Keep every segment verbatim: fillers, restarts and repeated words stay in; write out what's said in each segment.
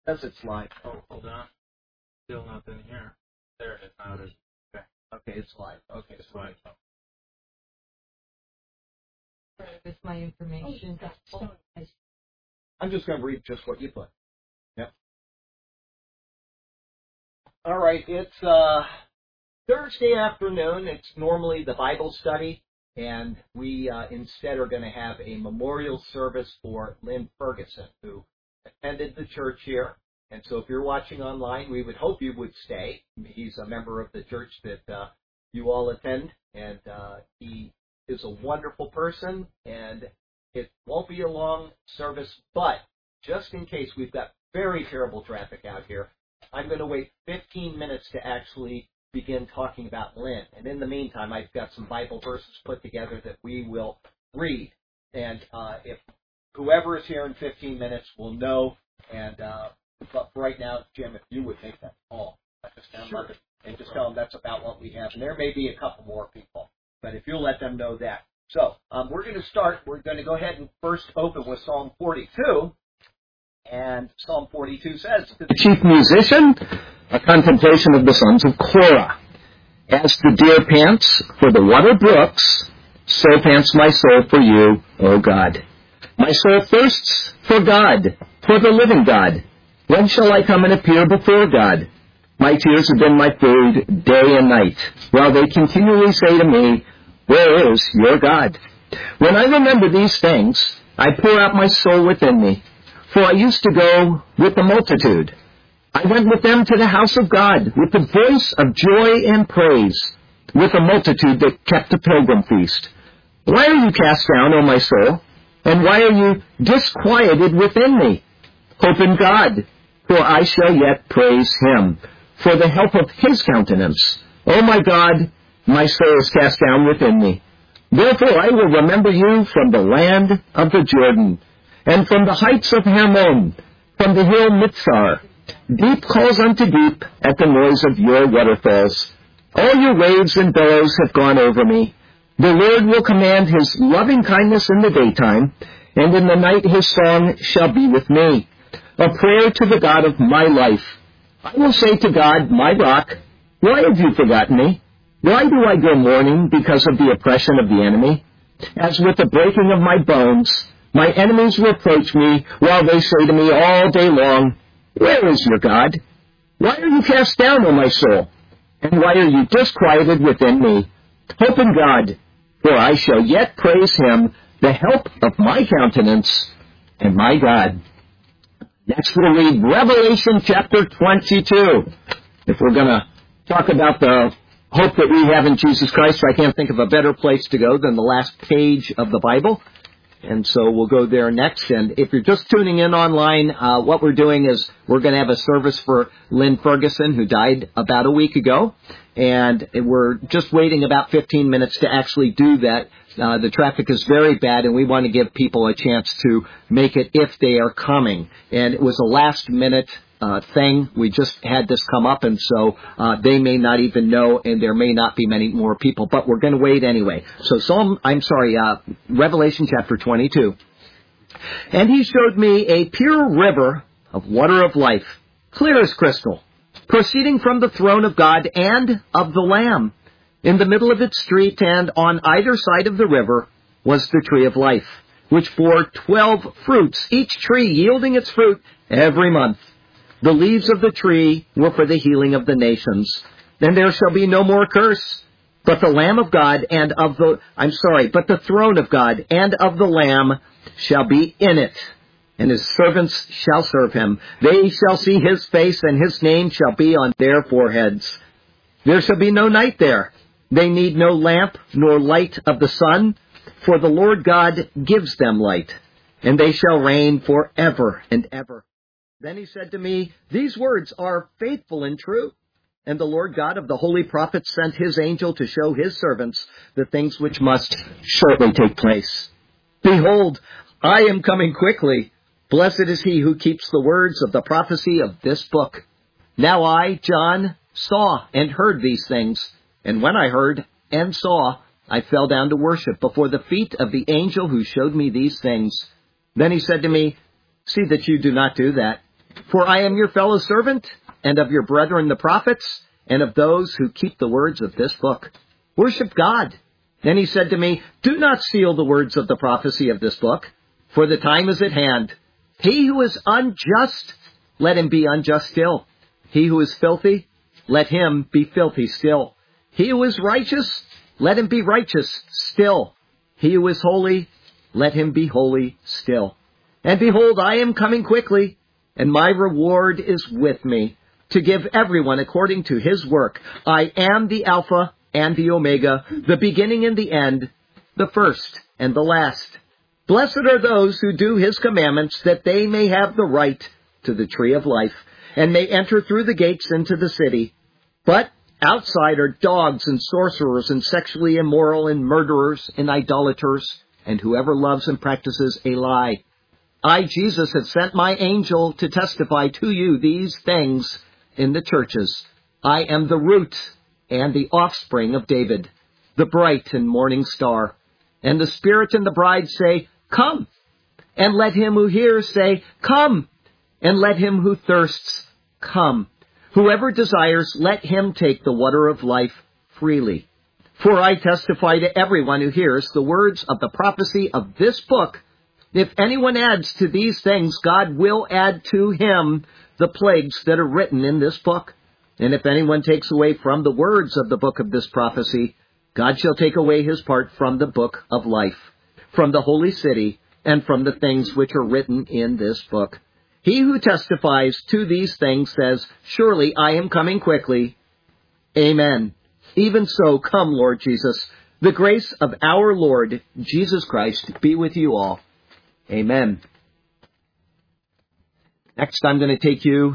Says it's live. Oh, hold on. Still nothing here. There it is. Now it is. Okay. Okay, it's live. Okay, It's live. With my information. Oh, I'm just going to read just what you put. Yep. All right, it's uh, Thursday afternoon. It's normally the Bible study, and we uh, instead are going to have a memorial service for Lynn Ferguson, who attended the church here. And so if you're watching online, we would hope you would stay. He's a member of the church that uh, you all attend, and uh, he is a wonderful person, and it won't be a long service, but just in case, we've got very terrible traffic out here. I'm going to wait fifteen minutes to actually begin talking about Lynn. And in the meantime, I've got some Bible verses put together that we will read. And uh, if whoever is here in fifteen minutes will know. And uh, but for right now, Jim, if you would make that call, just down sure. and just tell them that's about what we have. And there may be a couple more people, but if you'll let them know that. So um, we're going to start. We're going to go ahead and first open with Psalm forty-two. And Psalm forty-two says, to the chief musician, a contemplation of the sons of Korah. As the deer pants for the water brooks, so pants my soul for you, O God. My soul thirsts for God, for the living God. When shall I come and appear before God? My tears have been my food day and night, while they continually say to me, where is your God? When I remember these things, I pour out my soul within me. For I used to go with the multitude. I went with them to the house of God, with the voice of joy and praise, with a multitude that kept a pilgrim feast. Why are you cast down, O my soul? And why are you disquieted within me? Hope in God, for I shall yet praise him, for the help of his countenance. O my God, my soul is cast down within me. Therefore I will remember you from the land of the Jordan, and from the heights of Hermon, from the hill Mitzar. Deep calls unto deep at the noise of your waterfalls. All your waves and billows have gone over me. The Lord will command his loving kindness in the daytime, and in the night his song shall be with me, a prayer to the God of my life. I will say to God, my rock, why have you forgotten me? Why do I go mourning because of the oppression of the enemy? As with the breaking of my bones, my enemies reproach me, while they say to me all day long, where is your God? Why are you cast down, O my soul? And why are you disquieted within me? Hope in God, for I shall yet praise him, the help of my countenance and my God. Next we'll read Revelation chapter twenty-two. If we're going to talk about the hope that we have in Jesus Christ, I can't think of a better place to go than the last page of the Bible. And so we'll go there next. And if you're just tuning in online, uh, what we're doing is we're going to have a service for Lynn Ferguson, who died about a week ago. And we're just waiting about fifteen minutes to actually do that. Uh, the traffic is very bad, and we want to give people a chance to make it if they are coming. And it was a last-minute Uh, thing. We just had this come up, and so uh, they may not even know, and there may not be many more people, but we're going to wait anyway. So Psalm, I'm sorry, uh, Revelation chapter twenty-two. And he showed me a pure river of water of life, clear as crystal, proceeding from the throne of God and of the Lamb. In the middle of its street and on either side of the river was the tree of life, which bore twelve fruits, each tree yielding its fruit every month. The leaves of the tree were for the healing of the nations. And there shall be no more curse, but the Lamb of God and of the, I'm sorry, but the throne of God and of the Lamb shall be in it, and his servants shall serve him. They shall see his face, and his name shall be on their foreheads. There shall be no night there. They need no lamp nor light of the sun, for the Lord God gives them light, and they shall reign forever and ever. Then he said to me, these words are faithful and true. And the Lord God of the holy prophets sent his angel to show his servants the things which must shortly take place. Behold, I am coming quickly. Blessed is he who keeps the words of the prophecy of this book. Now I, John, saw and heard these things. And when I heard and saw, I fell down to worship before the feet of the angel who showed me these things. Then he said to me, see that you do not do that. For I am your fellow servant, and of your brethren the prophets, and of those who keep the words of this book. Worship God. Then he said to me, do not seal the words of the prophecy of this book, for the time is at hand. He who is unjust, let him be unjust still. He who is filthy, let him be filthy still. He who is righteous, let him be righteous still. He who is holy, let him be holy still. And behold, I am coming quickly, and my reward is with me, to give everyone according to his work. I am the Alpha and the Omega, the beginning and the end, the first and the last. Blessed are those who do his commandments, that they may have the right to the tree of life, and may enter through the gates into the city. But outside are dogs and sorcerers and sexually immoral and murderers and idolaters, and whoever loves and practices a lie. I, Jesus, have sent my angel to testify to you these things in the churches. I am the root and the offspring of David, the bright and morning star. And the Spirit and the bride say, come. And let him who hears say, come. And let him who thirsts come. Whoever desires, let him take the water of life freely. For I testify to everyone who hears the words of the prophecy of this book. If anyone adds to these things, God will add to him the plagues that are written in this book. And if anyone takes away from the words of the book of this prophecy, God shall take away his part from the book of life, from the holy city, and from the things which are written in this book. He who testifies to these things says, surely I am coming quickly. Amen. Even so, come, Lord Jesus. The grace of our Lord Jesus Christ be with you all. Amen. Next, I'm going to take you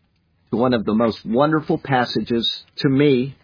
to one of the most wonderful passages to me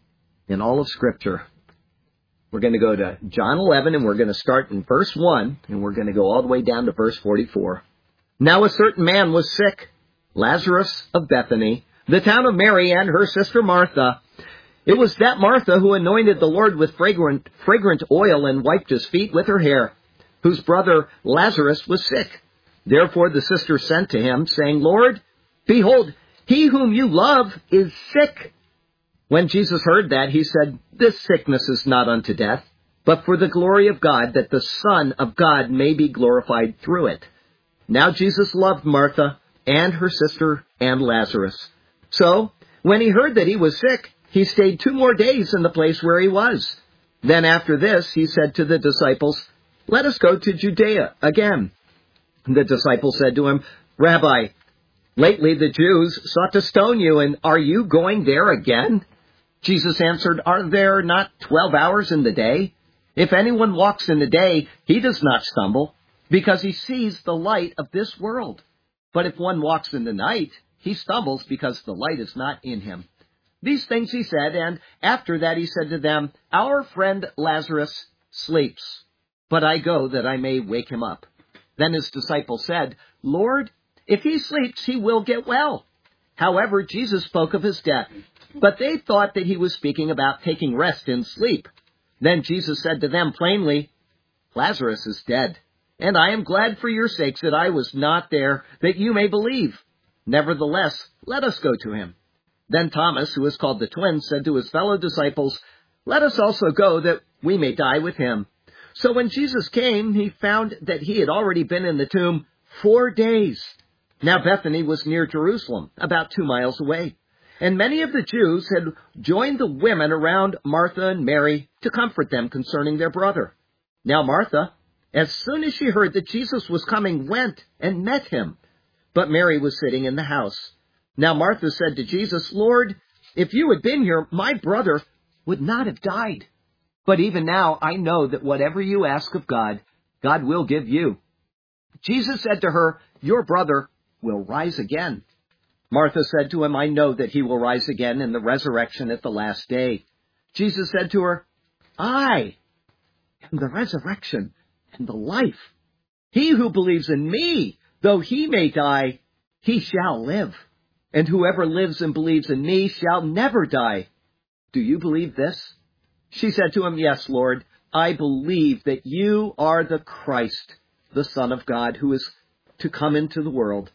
in all of Scripture. We're going to go to John eleven, and we're going to start in verse one, and we're going to go all the way down to verse forty-four. Now a certain man was sick, Lazarus of Bethany, the town of Mary and her sister Martha. It was that Martha who anointed the Lord with fragrant, fragrant oil and wiped his feet with her hair, whose brother Lazarus was sick. Therefore the sister sent to him, saying, Lord, behold, he whom you love is sick. When Jesus heard that, he said, this sickness is not unto death, but for the glory of God, that the Son of God may be glorified through it. Now Jesus loved Martha and her sister and Lazarus. So, when he heard that he was sick, he stayed two more days in the place where he was. Then after this, he said to the disciples, let us go to Judea again. The disciples said to him, Rabbi, lately the Jews sought to stone you, and are you going there again? Jesus answered, are there not twelve hours in the day? If anyone walks in the day, he does not stumble, because he sees the light of this world. But if one walks in the night, he stumbles because the light is not in him. These things he said, and after that he said to them, our friend Lazarus sleeps, but I go that I may wake him up. Then his disciples said, Lord, if he sleeps, he will get well. However, Jesus spoke of his death, but they thought that he was speaking about taking rest in sleep. Then Jesus said to them plainly, Lazarus is dead, and I am glad for your sakes that I was not there, that you may believe. Nevertheless, let us go to him. Then Thomas, who is called the Twin, said to his fellow disciples, let us also go, that we may die with him. So when Jesus came, he found that he had already been in the tomb four days. Now Bethany was near Jerusalem, about two miles away. And many of the Jews had joined the women around Martha and Mary to comfort them concerning their brother. Now Martha, as soon as she heard that Jesus was coming, went and met him. But Mary was sitting in the house. Now Martha said to Jesus, Lord, if you had been here, my brother would not have died. But even now I know that whatever you ask of God, God will give you. Jesus said to her, your brother will rise again. Martha said to him, I know that he will rise again in the resurrection at the last day. Jesus said to her, I am the resurrection and the life. He who believes in me, though he may die, he shall live. And whoever lives and believes in me shall never die. Do you believe this? She said to him, yes, Lord, I believe that you are the Christ, the Son of God, who is to come into the world.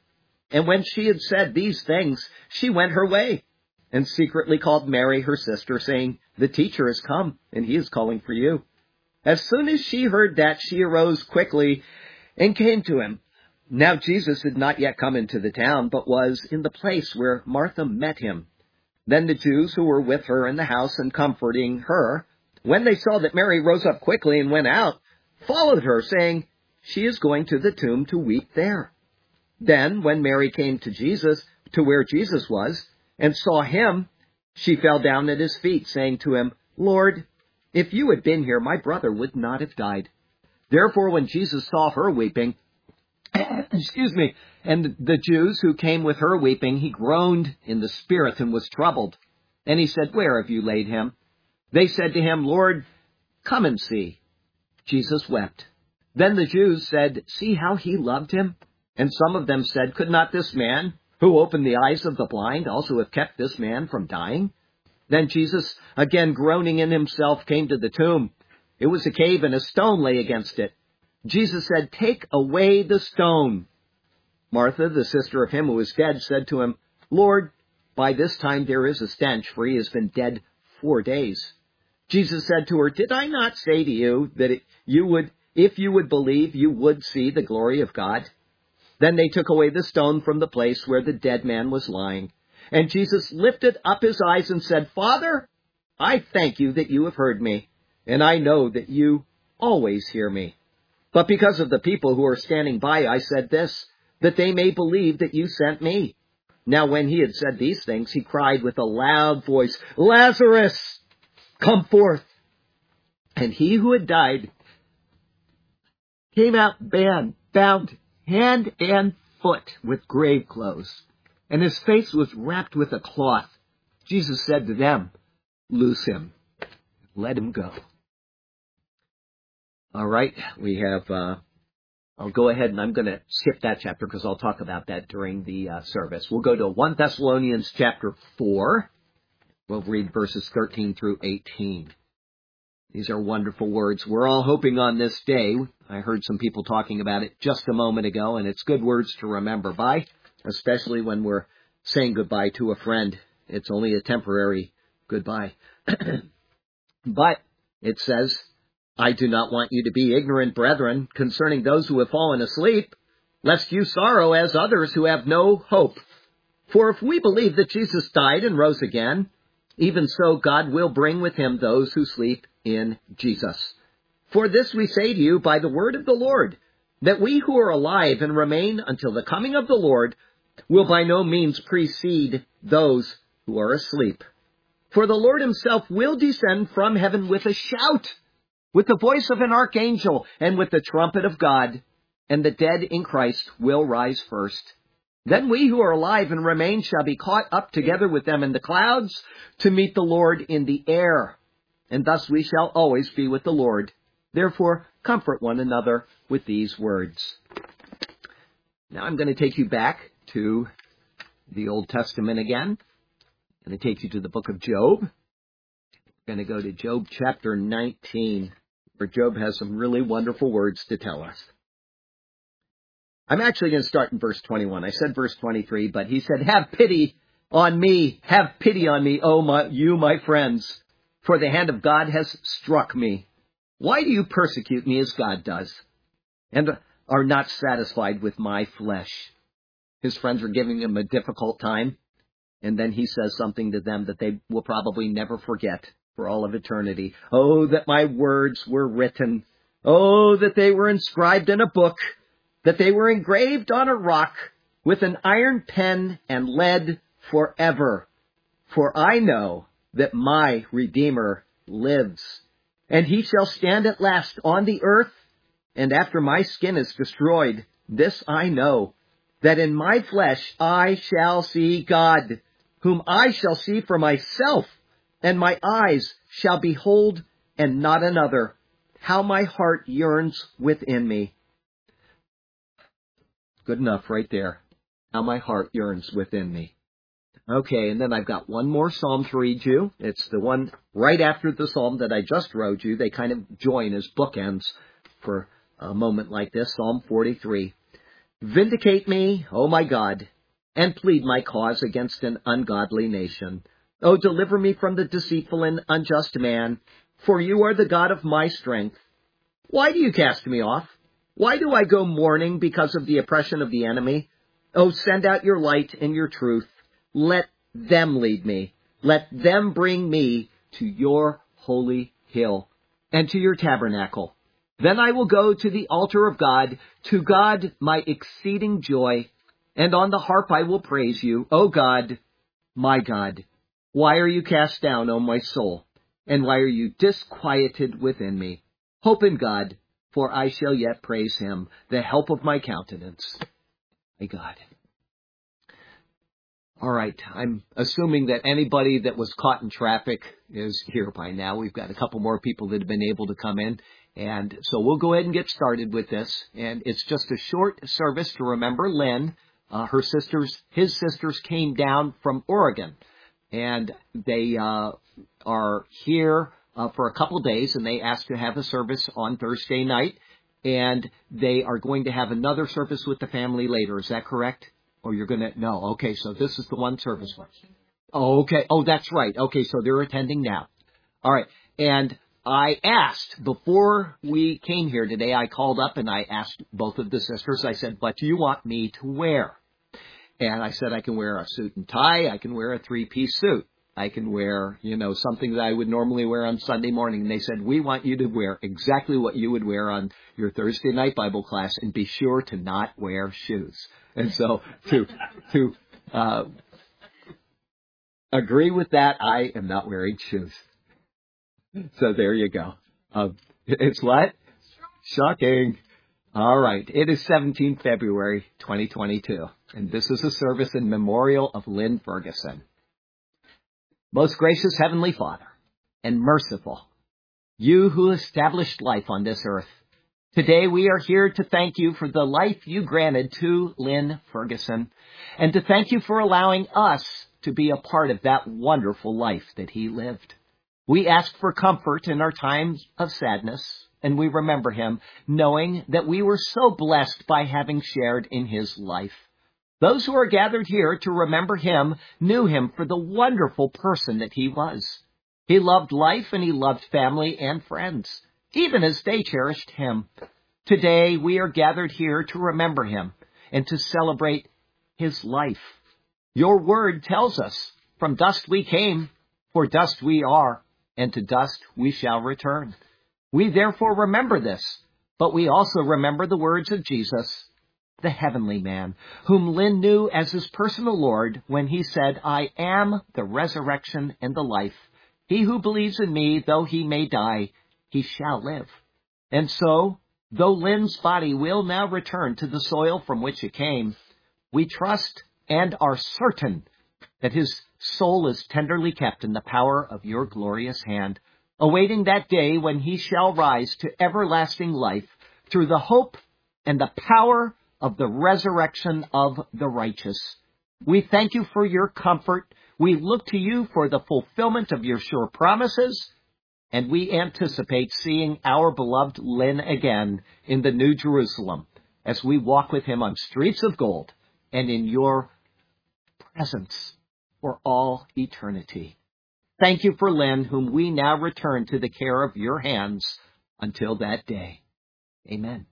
And when she had said these things, she went her way, and secretly called Mary, her sister, saying, The teacher has come, and he is calling for you. As soon as she heard that, she arose quickly and came to him. Now Jesus had not yet come into the town, but was in the place where Martha met him. Then the Jews who were with her in the house and comforting her, when they saw that Mary rose up quickly and went out, followed her, saying, She is going to the tomb to weep there. Then, when Mary came to Jesus, to where Jesus was, and saw him, she fell down at his feet, saying to him, Lord, if you had been here, my brother would not have died. Therefore, when Jesus saw her weeping, excuse me, and the Jews who came with her weeping, he groaned in the spirit and was troubled. And he said, Where have you laid him? They said to him, Lord, come and see. Jesus wept. Then the Jews said, See how he loved him? And some of them said, Could not this man, who opened the eyes of the blind, also have kept this man from dying? Then Jesus, again groaning in himself, came to the tomb. It was a cave, and a stone lay against it. Jesus said, Take away the stone. Martha, the sister of him who was dead, said to him, Lord, by this time there is a stench, for he has been dead four days. Jesus said to her, Did I not say to you that it, you would, if you would believe, you would see the glory of God? Then they took away the stone from the place where the dead man was lying. And Jesus lifted up his eyes and said, Father, I thank you that you have heard me, and I know that you always hear me. But because of the people who are standing by, I said this, that they may believe that you sent me. Now when he had said these things, he cried with a loud voice, Lazarus, come forth. And he who had died came out bound, bound hand and foot with grave clothes, and his face was wrapped with a cloth. Jesus said to them, Loose him, let him go. All right, we have, uh, I'll go ahead and I'm going to skip that chapter because I'll talk about that during the uh, service. We'll go to First Thessalonians chapter four. We'll read verses thirteen through eighteen. These are wonderful words. We're all hoping on this day. I heard some people talking about it just a moment ago, and it's good words to remember by, especially when we're saying goodbye to a friend. It's only a temporary goodbye. But it says, I do not want you to be ignorant, brethren, concerning those who have fallen asleep, lest you sorrow as others who have no hope. For if we believe that Jesus died and rose again, even so God will bring with him those who sleep in Jesus. For this we say to you by the word of the Lord, that we who are alive and remain until the coming of the Lord will by no means precede those who are asleep. For the Lord himself will descend from heaven with a shout, with the voice of an archangel, and with the trumpet of God, and the dead in Christ will rise first. Then we who are alive and remain shall be caught up together with them in the clouds to meet the Lord in the air. And thus we shall always be with the Lord. Therefore, comfort one another with these words. Now I'm going to take you back to the Old Testament again. I'm going to take you to the book of Job. I'm going to go to Job chapter nineteen, where Job has some really wonderful words to tell us. I'm actually going to start in verse twenty-one. I said verse twenty-three, but he said, Have pity on me, have pity on me, O my, you, my friends, for the hand of God has struck me. Why do you persecute me as God does, and are not satisfied with my flesh? His friends are giving him a difficult time, and then he says something to them that they will probably never forget for all of eternity. Oh, that my words were written. Oh, that they were inscribed in a book, that they were engraved on a rock with an iron pen and lead forever. For I know that my Redeemer lives, and he shall stand at last on the earth. And after my skin is destroyed, this I know, that in my flesh I shall see God, whom I shall see for myself, and my eyes shall behold and not another. How my heart yearns within me. Good enough right there. How my heart yearns within me. Okay, and then I've got one more psalm to read you. It's the one right after the psalm that I just wrote you. They kind of join as bookends for a moment like this. Psalm forty-three. Vindicate me, O my God, and plead my cause against an ungodly nation. O deliver me from the deceitful and unjust man, for you are the God of my strength. Why do you cast me off? Why do I go mourning because of the oppression of the enemy? O send out your light and your truth. Let them lead me. Let them bring me to your holy hill and to your tabernacle. Then I will go to the altar of God, to God my exceeding joy, and on the harp I will praise you, O God, my God. Why are you cast down, O my soul? And why are you disquieted within me? Hope in God, for I shall yet praise him, the help of my countenance. My God. All right, I'm assuming that anybody that was caught in traffic is here by now. We've got a couple more people that have been able to come in. And so we'll go ahead and get started with this. And it's just a short service to remember Lynn. Uh, her sisters, his sisters came down from Oregon. And they uh, are here uh, for a couple days, and they asked to have a service on Thursday night. And they are going to have another service with the family later. Is that correct? Or you're going to, no, okay, so this is the one service. Oh, okay, oh, that's right. Okay, so they're attending now. All right, and I asked, before we came here today, I called up and I asked both of the sisters, I said, what do you want me to wear? And I said, I can wear a suit and tie, I can wear a three-piece suit. I can wear, you know, something that I would normally wear on Sunday morning. And they said, we want you to wear exactly what you would wear on your Thursday night Bible class, and be sure to not wear shoes. And so to to uh, agree with that, I am not wearing shoes. So there you go. Uh, it's what? Shocking. All right. It is seventeenth February, twenty twenty-two. And this is a service in memorial of Lynn Ferguson. Most gracious Heavenly Father and merciful, you who established life on this earth, today we are here to thank you for the life you granted to Lynn Ferguson, and to thank you for allowing us to be a part of that wonderful life that he lived. We ask for comfort in our times of sadness, and we remember him, knowing that we were so blessed by having shared in his life. Those who are gathered here to remember him knew him for the wonderful person that he was. He loved life and he loved family and friends, even as they cherished him. Today we are gathered here to remember him and to celebrate his life. Your word tells us, from dust we came, for dust we are, and to dust we shall return. We therefore remember this, but we also remember the words of Jesus, the heavenly man, whom Lynn knew as his personal Lord when he said, I am the resurrection and the life. He who believes in me, though he may die, he shall live. And so, though Lynn's body will now return to the soil from which it came, we trust and are certain that his soul is tenderly kept in the power of your glorious hand, awaiting that day when he shall rise to everlasting life through the hope and the power of the resurrection of the righteous. We thank you for your comfort. We look to you for the fulfillment of your sure promises, and we anticipate seeing our beloved Lynn again in the New Jerusalem as we walk with him on streets of gold and in your presence for all eternity. Thank you for Lynn, whom we now return to the care of your hands until that day. Amen.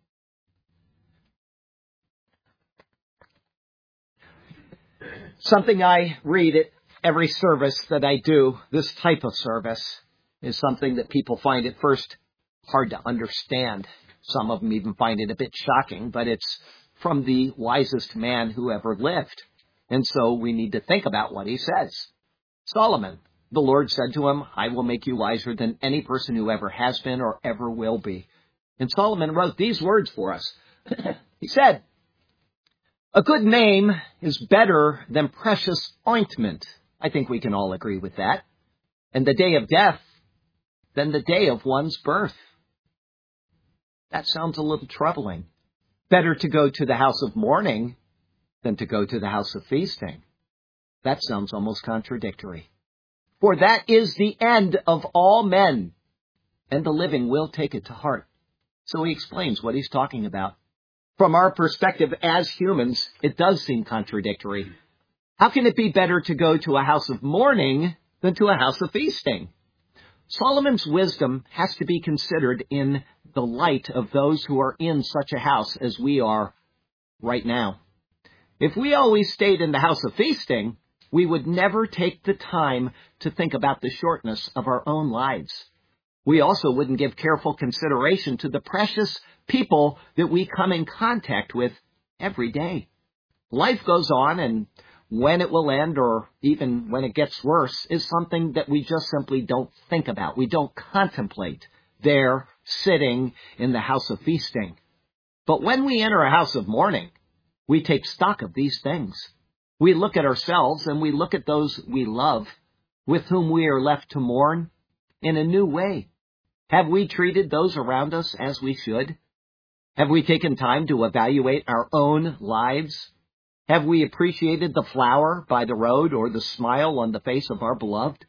Something I read at every service that I do, this type of service, is something that people find at first hard to understand. Some of them even find it a bit shocking, but it's from the wisest man who ever lived. And so we need to think about what he says. Solomon, the Lord said to him, I will make you wiser than any person who ever has been or ever will be. And Solomon wrote these words for us. He said, a good name is better than precious ointment. I think we can all agree with that. And the day of death than the day of one's birth. That sounds a little troubling. Better to go to the house of mourning than to go to the house of feasting. That sounds almost contradictory. For that is the end of all men, and the living will take it to heart. So he explains what he's talking about. From our perspective as humans, it does seem contradictory. How can it be better to go to a house of mourning than to a house of feasting? Solomon's wisdom has to be considered in the light of those who are in such a house as we are right now. If we always stayed in the house of feasting, we would never take the time to think about the shortness of our own lives. We also wouldn't give careful consideration to the precious people that we come in contact with every day. Life goes on, and when it will end, or even when it gets worse, is something that we just simply don't think about. We don't contemplate there, sitting in the house of feasting. But when we enter a house of mourning, we take stock of these things. We look at ourselves and we look at those we love, with whom we are left to mourn, in a new way. Have we treated those around us as we should? Have we taken time to evaluate our own lives? Have we appreciated the flower by the road or the smile on the face of our beloved?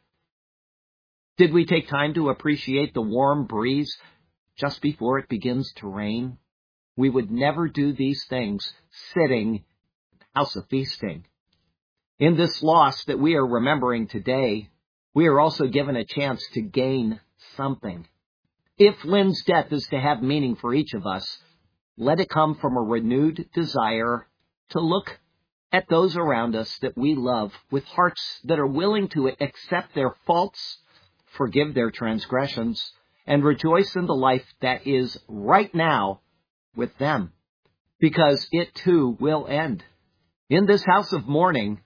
Did we take time to appreciate the warm breeze just before it begins to rain? We would never do these things sitting in the house of feasting. In this loss that we are remembering today, we are also given a chance to gain something. If Lynn's death is to have meaning for each of us, let it come from a renewed desire to look at those around us that we love with hearts that are willing to accept their faults, forgive their transgressions, and rejoice in the life that is right now with them, because it too will end. In this house of mourning,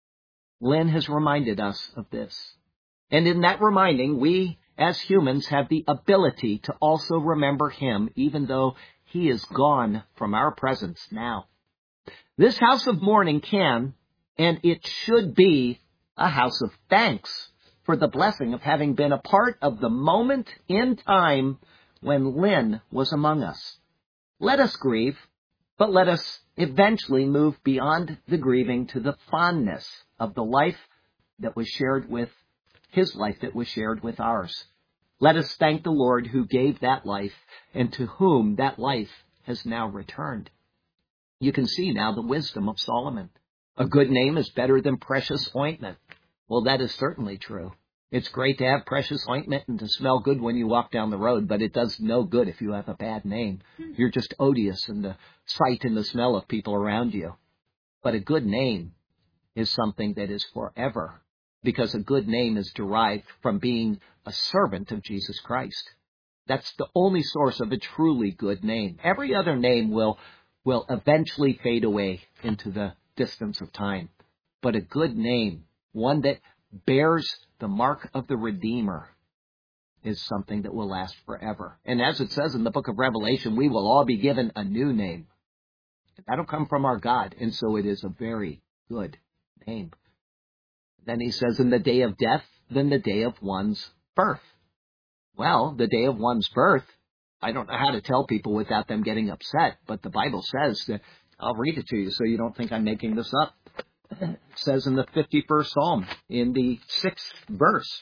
Lynn has reminded us of this. And in that reminding, we as humans have the ability to also remember him, even though he is gone from our presence now. This house of mourning can, and it should be, a house of thanks for the blessing of having been a part of the moment in time when Lynn was among us. Let us grieve, but let us eventually move beyond the grieving to the fondness of the life that was shared with, his life that was shared with ours. Let us thank the Lord who gave that life and to whom that life has now returned. You can see now the wisdom of Solomon. A good name is better than precious ointment. Well, that is certainly true. It's great to have precious ointment and to smell good when you walk down the road, but it does no good if you have a bad name. You're just odious in the sight and the smell of people around you. But a good name is something that is forever, because a good name is derived from being a servant of Jesus Christ. That's the only source of a truly good name. Every other name will will eventually fade away into the distance of time. But a good name, one that bears the mark of the Redeemer, is something that will last forever. And as it says in the book of Revelation, we will all be given a new name. That'll come from our God, and so it is a very good name. Then he says, in the day of death, then the day of one's birth. Well, the day of one's birth, I don't know how to tell people without them getting upset, but the Bible says that, I'll read it to you so you don't think I'm making this up. It says in the fifty-first Psalm, in the sixth verse,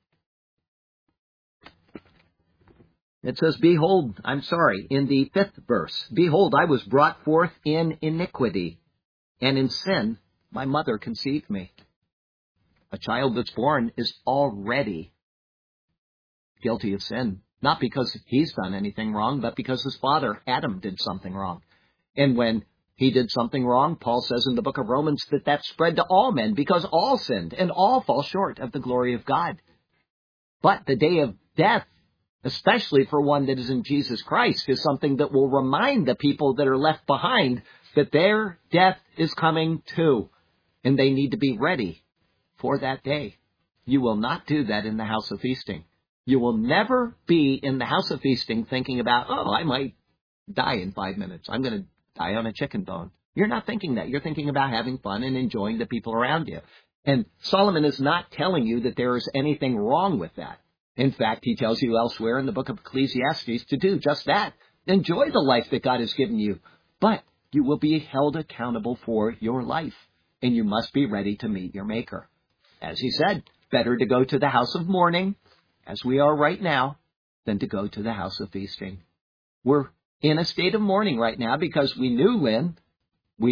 it says, behold, I'm sorry, in the fifth verse, behold, I was brought forth in iniquity, and in sin my mother conceived me. A child that's born is already guilty of sin. Not because he's done anything wrong, but because his father, Adam, did something wrong. And when he did something wrong, Paul says in the book of Romans that that spread to all men, because all sinned and all fall short of the glory of God. But the day of death, especially for one that is in Jesus Christ, is something that will remind the people that are left behind that their death is coming too, and they need to be ready for that day. You will not do that in the house of feasting. You will never be in the house of feasting thinking about, oh, I might die in five minutes. I'm going to die on a chicken bone. You're not thinking that. You're thinking about having fun and enjoying the people around you. And Solomon is not telling you that there is anything wrong with that. In fact, he tells you elsewhere in the book of Ecclesiastes to do just that. Enjoy the life that God has given you. But you will be held accountable for your life, and you must be ready to meet your Maker. As he said, better to go to the house of mourning, as we are right now, than to go to the house of feasting. We're in a state of mourning right now because we knew Lynn. We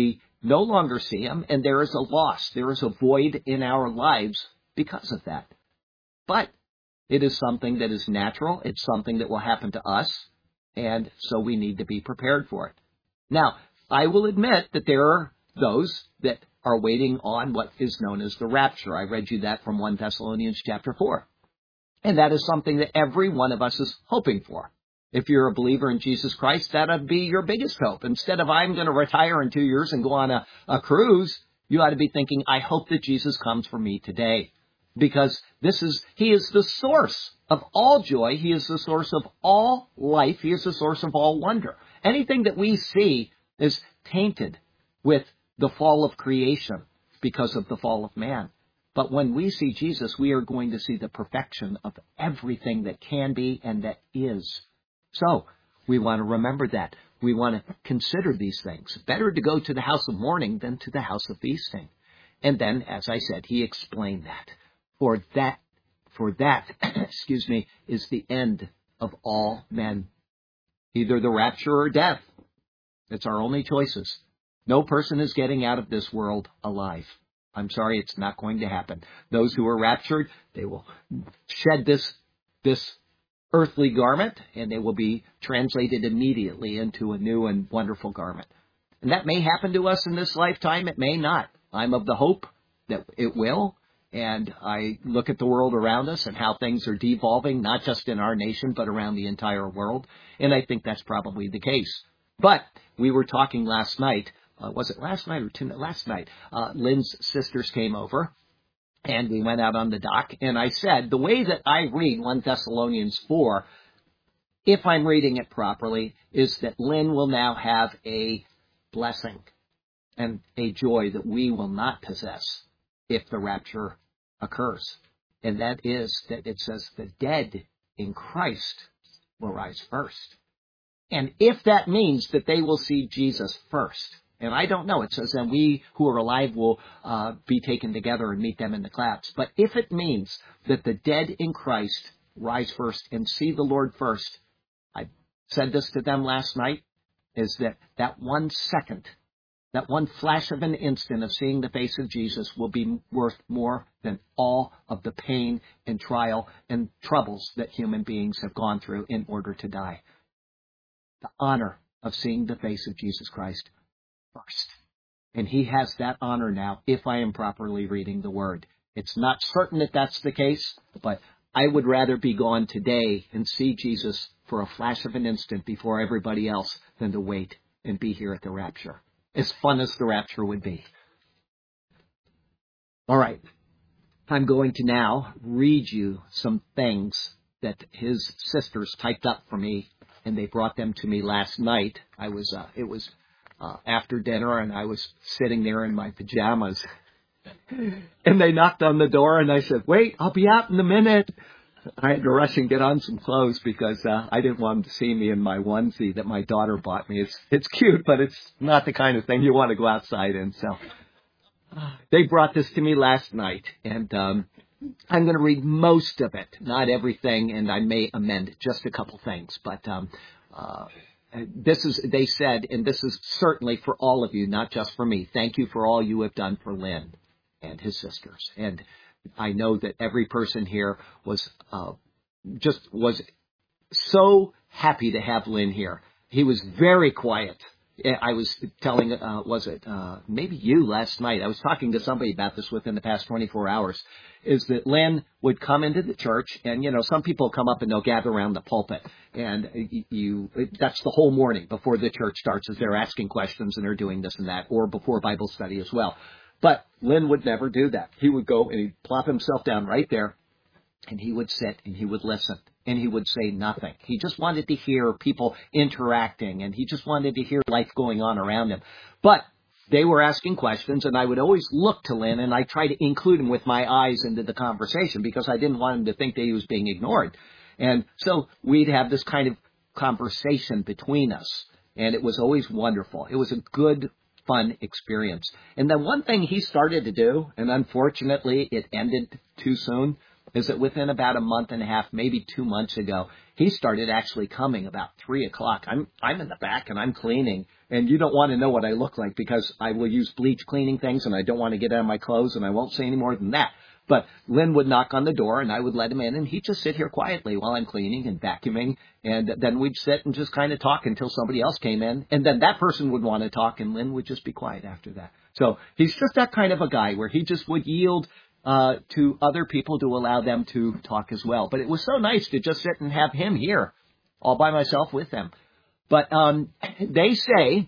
no longer see him, and there is a loss. There is a void in our lives because of that. But it is something that is natural. It's something that will happen to us, and so we need to be prepared for it. Now, I will admit that there are those that are waiting on what is known as the rapture. I read you that from First Thessalonians chapter four. And that is something that every one of us is hoping for. If you're a believer in Jesus Christ, that would be your biggest hope. Instead of I'm going to retire in two years and go on a, a cruise, you ought to be thinking, I hope that Jesus comes for me today. Because this is, he is the source of all joy. He is the source of all life. He is the source of all wonder. Anything that we see is tainted with the fall of creation because of the fall of man. But when we see Jesus, we are going to see the perfection of everything that can be and that is. So we want to remember that. We want to consider these things. Better to go to the house of mourning than to the house of feasting. And then, as I said, he explained that. For that, for that, excuse me, is the end of all men. Either the rapture or death. It's our only choices. No person is getting out of this world alive. I'm sorry, it's not going to happen. Those who are raptured, they will shed this, this earthly garment, and they will be translated immediately into a new and wonderful garment. And that may happen to us in this lifetime. It may not. I'm of the hope that it will. And I look at the world around us and how things are devolving, not just in our nation, but around the entire world. And I think that's probably the case. But we were talking last night. Uh, was it last night or two? Last night, uh, Lynn's sisters came over, and we went out on the dock, and I said, the way that I read First Thessalonians four, if I'm reading it properly, is that Lynn will now have a blessing and a joy that we will not possess if the rapture occurs. And that is that it says the dead in Christ will rise first. And if that means that they will see Jesus first, and I don't know, it says, and we who are alive will uh, be taken together and meet them in the clouds. But if it means that the dead in Christ rise first and see the Lord first, I said this to them last night, is that that one second, that one flash of an instant of seeing the face of Jesus will be worth more than all of the pain and trial and troubles that human beings have gone through in order to die. The honor of seeing the face of Jesus Christ first. And he has that honor now if I am properly reading the Word. It's not certain that that's the case, but I would rather be gone today and see Jesus for a flash of an instant before everybody else than to wait and be here at the rapture. As fun as the rapture would be. All right. I'm going to now read you some things that his sisters typed up for me, and they brought them to me last night. I was, uh, it was uh, after dinner, and I was sitting there in my pajamas. And they knocked on the door, and I said, wait, I'll be out in a minute. I had to rush and get on some clothes because uh, I didn't want them to see me in my onesie that my daughter bought me. It's it's cute, but it's not the kind of thing you want to go outside in. So they brought this to me last night, and um, I'm going to read most of it, not everything, and I may amend just a couple things. But um, uh, this is, they said, and this is certainly for all of you, not just for me. Thank you for all you have done for Lynn and his sisters. And I know that every person here was uh, just was so happy to have Lynn here. He was very quiet. I was telling, uh, was it uh, maybe you last night? I was talking to somebody about this within the past twenty-four hours. Is that Lynn would come into the church, and you know, some people come up and they'll gather around the pulpit, and you that's the whole morning before the church starts, as they're asking questions and they're doing this and that, or before Bible study as well. But Lynn would never do that. He would go and he'd plop himself down right there, and he would sit and he would listen, and he would say nothing. He just wanted to hear people interacting, and he just wanted to hear life going on around him. But they were asking questions, and I would always look to Lynn, and I tried to include him with my eyes into the conversation because I didn't want him to think that he was being ignored. And so we'd have this kind of conversation between us, and it was always wonderful. It was a good fun experience. And then one thing he started to do, and unfortunately it ended too soon, is that within about a month and a half, maybe two months ago, he started actually coming about three o'clock. I'm I'm in the back and I'm cleaning, and you don't want to know what I look like because I will use bleach cleaning things, and I don't want to get out of my clothes, and I won't say any more than that. But Lynn would knock on the door, and I would let him in, and he'd just sit here quietly while I'm cleaning and vacuuming, and then we'd sit and just kind of talk until somebody else came in, and then that person would want to talk, and Lynn would just be quiet after that. So he's just that kind of a guy where he just would yield uh to other people to allow them to talk as well. But it was so nice to just sit and have him here all by myself with them. But um they say,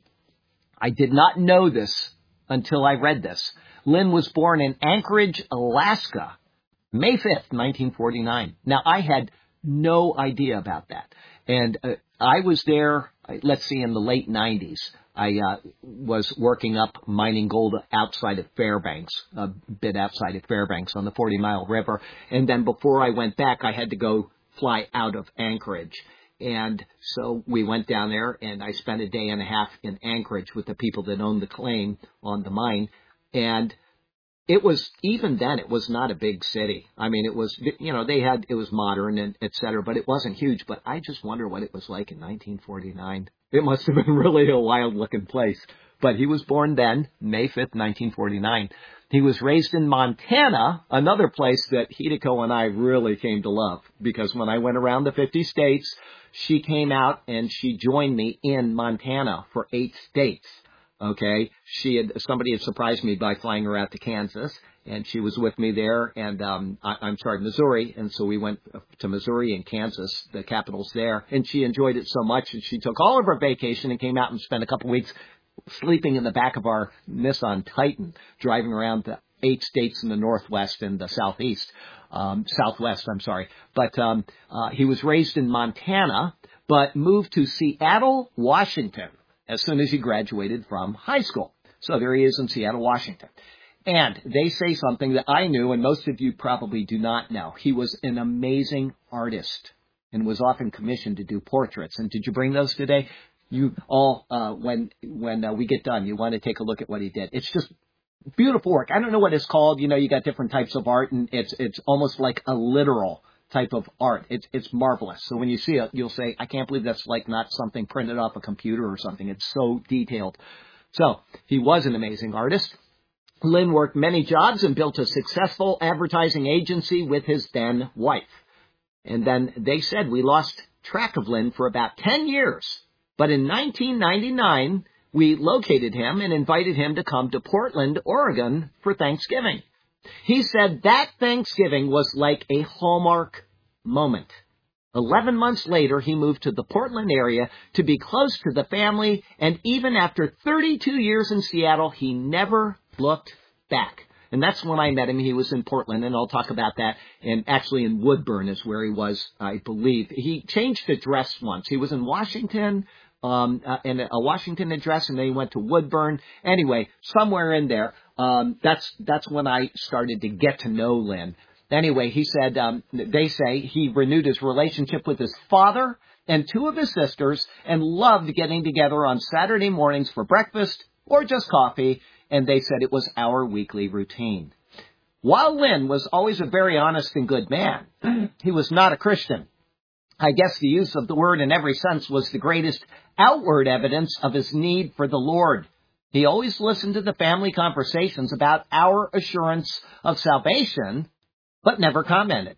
I did not know this until I read this, Lynn was born in Anchorage, Alaska, May fifth, nineteen forty-nine. Now, I had no idea about that. And uh, I was there, let's see, in the late nineties. I uh, was working up mining gold outside of Fairbanks, a bit outside of Fairbanks on the forty mile river. And then before I went back, I had to go fly out of Anchorage. And so we went down there, and I spent a day and a half in Anchorage with the people that owned the claim on the mine. And it was, even then, it was not a big city. I mean, it was, you know, they had, it was modern and et cetera, but it wasn't huge. But I just wonder what it was like in nineteen forty-nine. It must have been really a wild looking place. But he was born then, May fifth, nineteen forty-nine. He was raised in Montana, another place that Hideko and I really came to love, because when I went around the fifty states, she came out and she joined me in Montana for eight states. Okay, she had, somebody had surprised me by flying her out to Kansas, and she was with me there, and um, I, I'm sorry, Missouri, and so we went to Missouri and Kansas, the capitals there, and she enjoyed it so much, and she took all of her vacation and came out and spent a couple weeks sleeping in the back of our Nissan Titan, driving around the eight states in the Northwest and the Southeast, um, Southwest, I'm sorry. But um, uh, he was raised in Montana, but moved to Seattle, Washington, as soon as he graduated from high school. So there he is in Seattle, Washington. And they say something that I knew, and most of you probably do not know. He was an amazing artist and was often commissioned to do portraits. And did you bring those today? You all, uh, when when uh, we get done, you want to take a look at what he did. It's just beautiful work. I don't know what it's called. You know, you got different types of art, and it's it's almost like a literal type of art. It's it's marvelous. So when you see it, you'll say, I can't believe that's like not something printed off a computer or something. It's so detailed. So he was an amazing artist. Lynn worked many jobs and built a successful advertising agency with his then wife. And then they said we lost track of Lynn for about ten years. But in nineteen ninety-nine, we located him and invited him to come to Portland, Oregon for Thanksgiving. He said that Thanksgiving was like a Hallmark moment. Eleven months later, he moved to the Portland area to be close to the family, and even after thirty-two years in Seattle, he never looked back. And that's when I met him. He was in Portland, and I'll talk about that. And actually in Woodburn is where he was, I believe. He changed address once. He was in Washington, um, uh, in a Washington address, and then he went to Woodburn. Anyway, somewhere in there, um, that's that's when I started to get to know Lynn. Anyway, he said, um, they say he renewed his relationship with his father and two of his sisters and loved getting together on Saturday mornings for breakfast or just coffee. And they said it was our weekly routine. While Lynn was always a very honest and good man, he was not a Christian. I guess the use of the word in every sense was the greatest outward evidence of his need for the Lord. He always listened to the family conversations about our assurance of salvation, but never commented.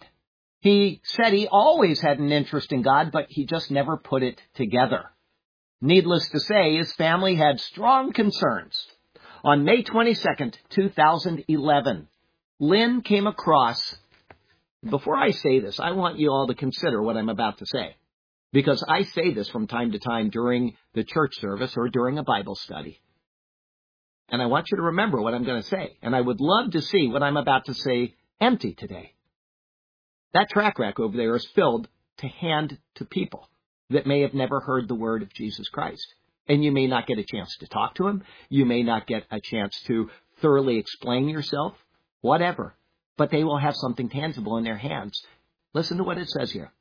He said he always had an interest in God, but he just never put it together. Needless to say, his family had strong concerns. On May twenty-second, two thousand eleven, Lynn came across, before I say this, I want you all to consider what I'm about to say, because I say this from time to time during the church service or during a Bible study. And I want you to remember what I'm going to say, and I would love to see what I'm about to say empty today. That track rack over there is filled to hand to people that may have never heard the word of Jesus Christ. And you may not get a chance to talk to him. You may not get a chance to thoroughly explain yourself, whatever. But they will have something tangible in their hands. Listen to what it says here.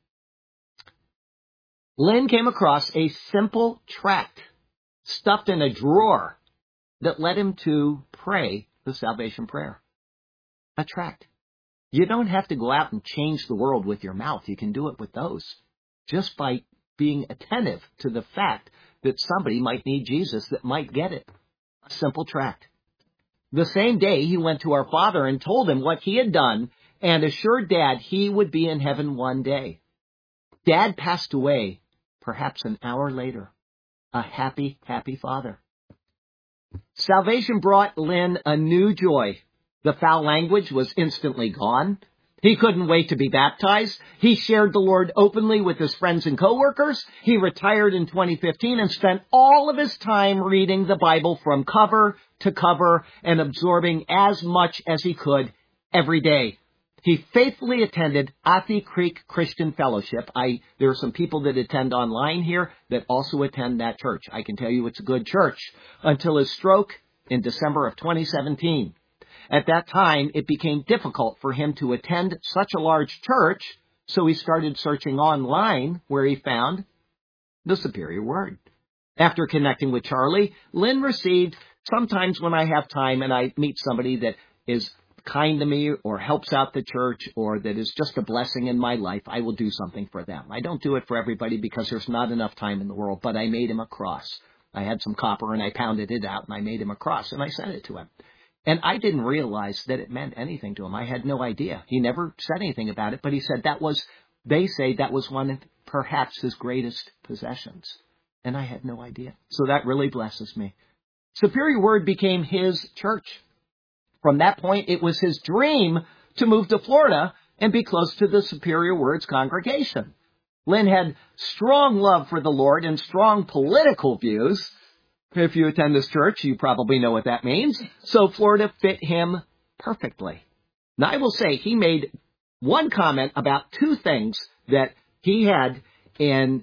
Lynn came across a simple tract stuffed in a drawer that led him to pray the salvation prayer. A tract. You don't have to go out and change the world with your mouth. You can do it with those. Just by being attentive to the fact that somebody might need Jesus that might get it. A simple tract. The same day, he went to our father and told him what he had done and assured Dad he would be in heaven one day. Dad passed away perhaps an hour later. A happy, happy father. Salvation brought Lynn a new joy. The foul language was instantly gone. He couldn't wait to be baptized. He shared the Lord openly with his friends and coworkers. He retired in twenty fifteen and spent all of his time reading the Bible from cover to cover and absorbing as much as he could every day. He faithfully attended Athi Creek Christian Fellowship. I, there are some people that attend online here that also attend that church. I can tell you it's a good church until his stroke in December of twenty seventeen. At that time, it became difficult for him to attend such a large church, so he started searching online where he found the Superior Word. After connecting with Charlie, Lynn received, sometimes when I have time and I meet somebody that is kind to me or helps out the church or that is just a blessing in my life, I will do something for them. I don't do it for everybody because there's not enough time in the world, but I made him a cross. I had some copper and I pounded it out and I made him a cross and I sent it to him. And I didn't realize that it meant anything to him. I had no idea. He never said anything about it, but he said that was, they say that was one of perhaps his greatest possessions. And I had no idea. So that really blesses me. Superior Word became his church. From that point, it was his dream to move to Florida and be close to the Superior Word's congregation. Lynn had strong love for the Lord and strong political views. If you attend this church, you probably know what that means. So Florida fit him perfectly. Now, I will say he made one comment about two things that he had in,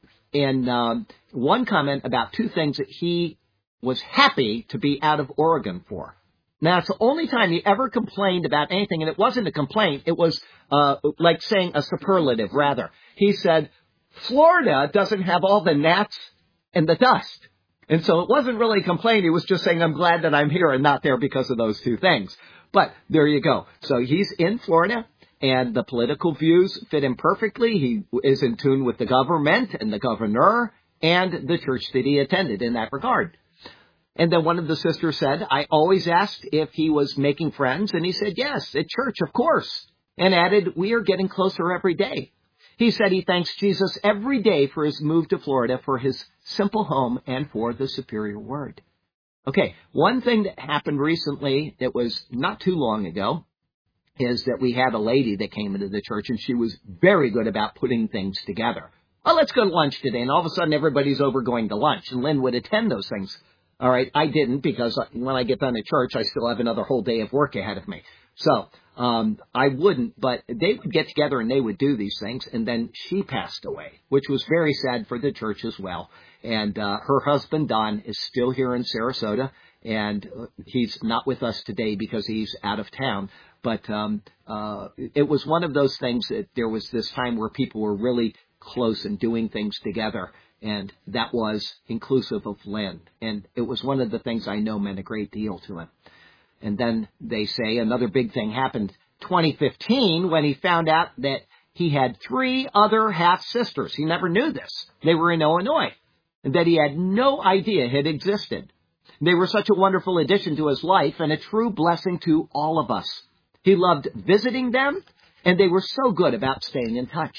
in um, one comment about two things that he was happy to be out of Oregon for. Now, it's the only time he ever complained about anything, and it wasn't a complaint. It was uh, like saying a superlative, rather. He said, Florida doesn't have all the gnats and the dust. And so it wasn't really a complaint. He was just saying, I'm glad that I'm here and not there because of those two things. But there you go. So he's in Florida, and the political views fit him perfectly. He is in tune with the government and the governor and the church that he attended in that regard. And then one of the sisters said, I always asked if he was making friends, and he said, yes, at church, of course, and added, we are getting closer every day. He said he thanks Jesus every day for his move to Florida, for his simple home, and for the Superior Word. Okay, one thing that happened recently that was not too long ago is that we had a lady that came into the church, and she was very good about putting things together. Well, let's go to lunch today, and all of a sudden everybody's over going to lunch, and Lynn would attend those things. All right, I didn't because when I get done at church, I still have another whole day of work ahead of me. So um, I wouldn't, but they would get together and they would do these things. And then she passed away, which was very sad for the church as well. And uh, her husband, Don, is still here in Sarasota, and he's not with us today because he's out of town. But um, uh, it was one of those things that there was this time where people were really close and doing things together. And that was inclusive of Lynn. And it was one of the things I know meant a great deal to him. And then they say another big thing happened twenty fifteen when he found out that he had three other half-sisters. He never knew this. They were in Illinois. And that he had no idea had existed. They were such a wonderful addition to his life and a true blessing to all of us. He loved visiting them, and they were so good about staying in touch.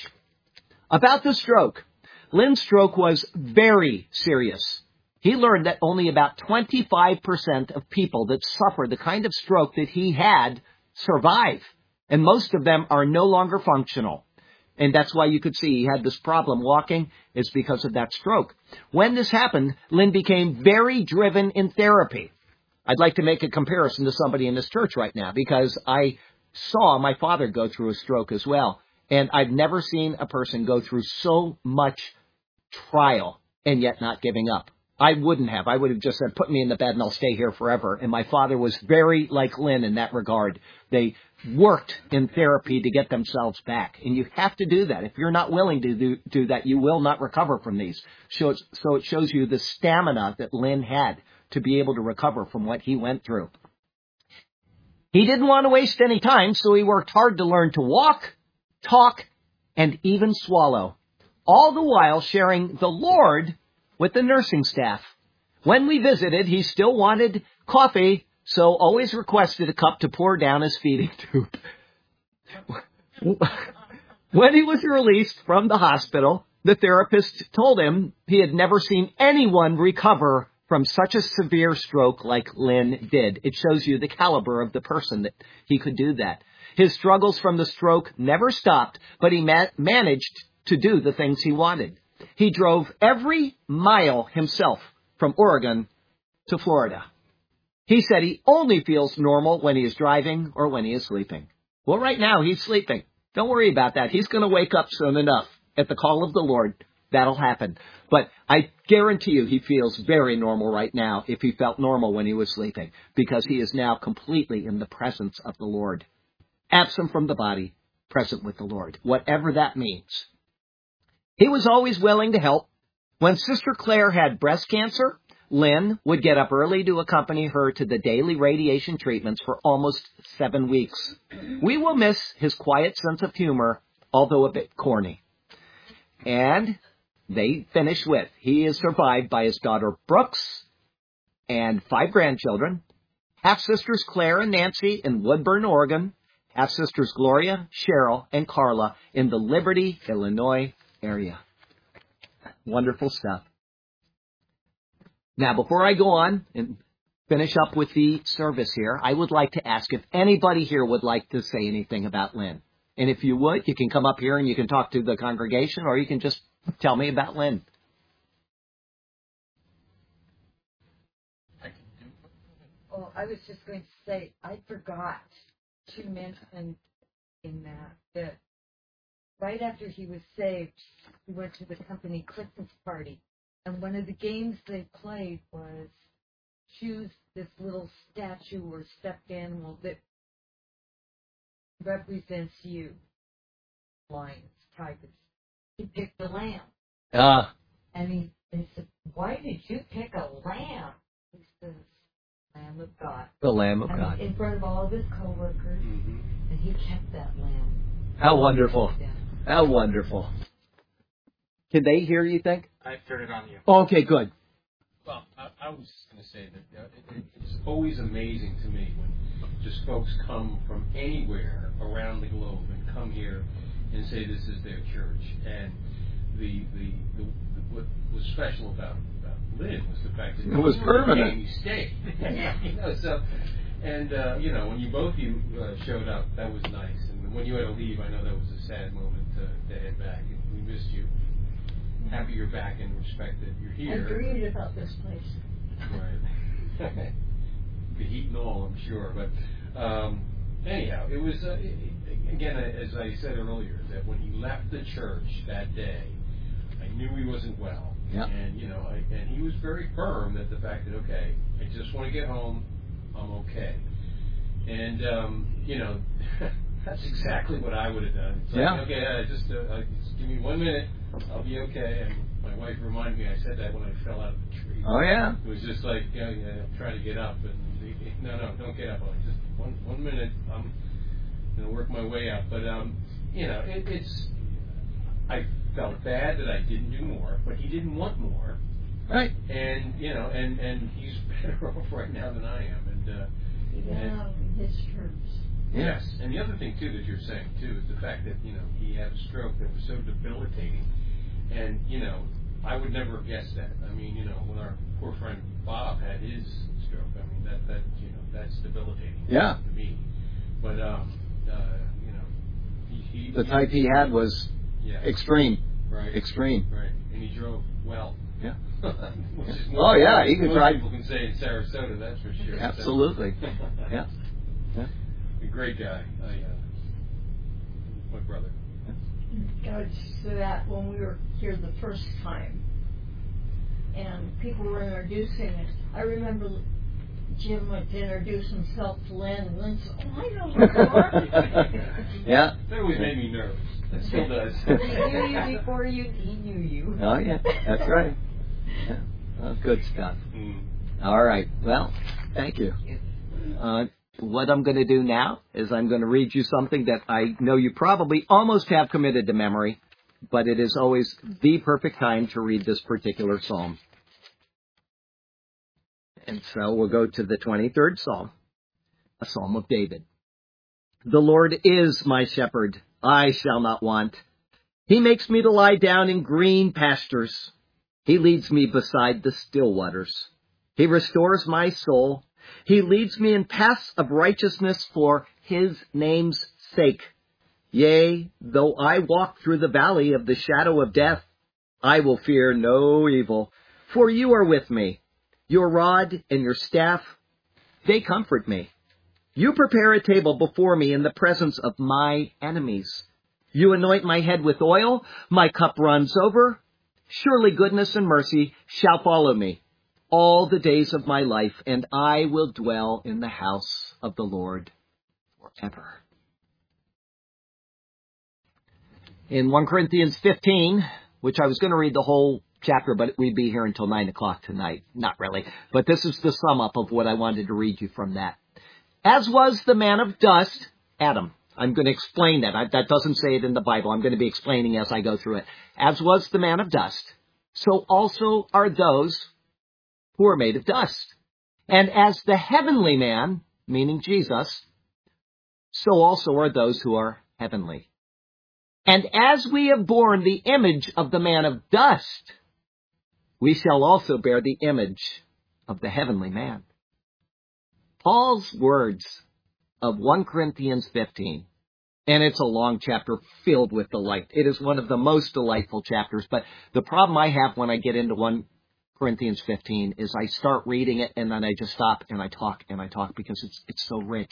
About the stroke. Lynn's stroke was very serious. He learned that only about twenty-five percent of people that suffer the kind of stroke that he had survive. And most of them are no longer functional. And that's why you could see he had this problem walking is because of that stroke. When this happened, Lynn became very driven in therapy. I'd like to make a comparison to somebody in this church right now because I saw my father go through a stroke as well. And I've never seen a person go through so much trial and yet not giving up. I wouldn't have. I would have just said, put me in the bed and I'll stay here forever. And my father was very like Lynn in that regard. They worked in therapy to get themselves back. And you have to do that. If you're not willing to do, do that, you will not recover from these. So, it's, so it shows you the stamina that Lynn had to be able to recover from what he went through. He didn't want to waste any time, so he worked hard to learn to walk, talk, and even swallow, all the while sharing the Lord with the nursing staff. When we visited, he still wanted coffee, so always requested a cup to pour down his feeding tube. When he was released from the hospital, the therapist told him he had never seen anyone recover from such a severe stroke like Lynn did. It shows you the caliber of the person that he could do that. His struggles from the stroke never stopped, but he ma- managed to do the things he wanted. He drove every mile himself from Oregon to Florida. He said he only feels normal when he is driving or when he is sleeping. Well, right now he's sleeping. Don't worry about that. He's going to wake up soon enough. At the call of the Lord, that'll happen. But I guarantee you he feels very normal right now if he felt normal when he was sleeping, because he is now completely in the presence of the Lord. Absent from the body, present with the Lord, whatever that means. He was always willing to help. When Sister Claire had breast cancer, Lynn would get up early to accompany her to the daily radiation treatments for almost seven weeks. We will miss his quiet sense of humor, although a bit corny. And they finish with, he is survived by his daughter Brooks and five grandchildren, half-sisters Claire and Nancy in Woodburn, Oregon, half-sisters Gloria, Cheryl, and Carla in the Liberty, Illinois area. Wonderful stuff. Now, before I go on and finish up with the service here, I would like to ask if anybody here would like to say anything about Lynn. And if you would, you can come up here and you can talk to the congregation, or you can just tell me about Lynn. Oh, I was just going to say, I forgot to mention in that, that right after he was saved, he went to the company Christmas party. And one of the games they played was choose this little statue or stuffed animal that represents you. Lions, tigers. He picked a lamb. Ah. And he, he said, why did you pick a lamb? He says, Lamb of God. The Lamb of and God. In front of all of his coworkers. Mm-hmm. And he kept that lamb. How wonderful. How wonderful. Can they hear you, think? I turned it on you. Okay, good. Well, I, I was just going to say that uh, it, it's always amazing to me when just folks come from anywhere around the globe and come here and say this is their church. And the the, the, the what was special about, about Lynn was the fact that it was permanent. You stayed. you know, so and uh, you know when you both of you uh, showed up, that was nice. And when you had to leave, I know that was a sad moment to, to head back. And we missed you. Happy you're back and respect that you're here. I dreamed about this place. Right. The heat and all, I'm sure. But um, anyhow, it was, uh, it, again, as I said earlier, that when he left the church that day, I knew he wasn't well. Yeah. And, you know, I, and he was very firm that the fact that, okay, I just want to get home, I'm okay. And, um, you know, that's exactly what I would have done. It's like, yeah. okay, uh, just, uh, uh, just give me one minute, I'll be okay. And my wife reminded me, I said that when I fell out of the tree. Oh, yeah. It was just like, you know, yeah, trying to get up. And no, no, don't get up. Like, just one one minute, I'm going to work my way up. But, um, you know, it, it's, I felt bad that I didn't do more, but he didn't want more. Right. And, you know, and, and he's better off right now than I am. And, uh, yeah, and, his terms. Yes, and the other thing, too, that you're saying, too, is the fact that, you know, he had a stroke that was so debilitating. And, you know, I would never have guessed that. I mean, you know, when our poor friend Bob had his stroke, I mean, that, that you know, that's debilitating yeah. to me. But, um, uh, you know, he... he the he, type he had was yeah. extreme. Right. Extreme. Right. And he drove well. Yeah. Which is oh, yeah, he could most drive. people can say in Sarasota, that's for sure. Absolutely. yeah. Yeah. A great guy. I, uh, my brother. God, so that when we were here the first time and people were introducing us, I remember Jim went to introduce himself to Lynn, and Lynn said, oh, I know you. yeah. That always made me nervous. It still does. He knew you before you, he knew you. Oh, yeah. That's right. Yeah. Well, good stuff. Mm. All right. Well, thank you. Uh, what I'm going to do now is I'm going to read you something that I know you probably almost have committed to memory, but it is always the perfect time to read this particular psalm. And so we'll go to the twenty-third psalm, a psalm of David. The Lord is my shepherd, I shall not want. He makes me to lie down in green pastures. He leads me beside the still waters. He restores my soul. He leads me in paths of righteousness for his name's sake. Yea, though I walk through the valley of the shadow of death, I will fear no evil, for you are with me. Your rod and your staff, they comfort me. You prepare a table before me in the presence of my enemies. You anoint my head with oil, my cup runs over. Surely goodness and mercy shall follow me all the days of my life, and I will dwell in the house of the Lord forever. In First Corinthians fifteen, which I was going to read the whole chapter, but we'd be here until nine o'clock tonight. Not really. But this is the sum up of what I wanted to read you from that. As was the man of dust, Adam. I'm going to explain that. I, that doesn't say it in the Bible. I'm going to be explaining as I go through it. As was the man of dust, so also are those who are made of dust. And as the heavenly man, meaning Jesus, so also are those who are heavenly. And as we have borne the image of the man of dust, we shall also bear the image of the heavenly man. Paul's words of First Corinthians fifteen, and it's a long chapter filled with delight. It is one of the most delightful chapters, but the problem I have when I get into First Corinthians fifteen is I start reading it and then I just stop and I talk and I talk because it's it's so rich.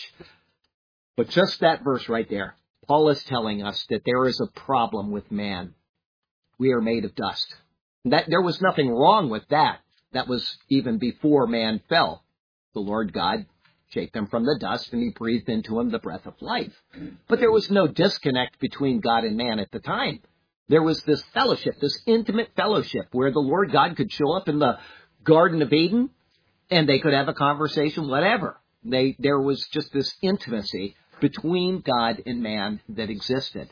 But just that verse right there, Paul is telling us that there is a problem with man. We are made of dust. That there was nothing wrong with that. That was even before man fell. The Lord God shaped him from the dust, and he breathed into him the breath of life. But there was no disconnect between God and man at the time. There was this fellowship, this intimate fellowship, where the Lord God could show up in the Garden of Eden, and they could have a conversation, whatever. They, there was just this intimacy between God and man that existed.